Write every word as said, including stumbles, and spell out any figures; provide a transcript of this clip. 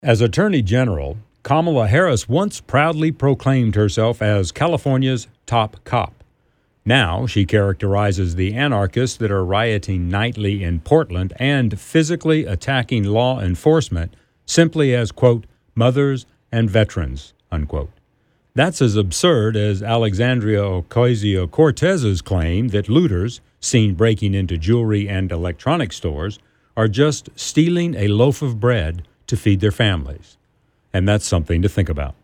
As Attorney General, Kamala Harris once proudly proclaimed herself as California's top cop. Now she characterizes the anarchists that are rioting nightly in Portland and physically attacking law enforcement simply as, quote, mothers and veterans, unquote. That's as absurd as Alexandria Ocasio-Cortez's claim that looters, seen breaking into jewelry and electronic stores, are just stealing a loaf of bread to feed their families. And that's something to think about.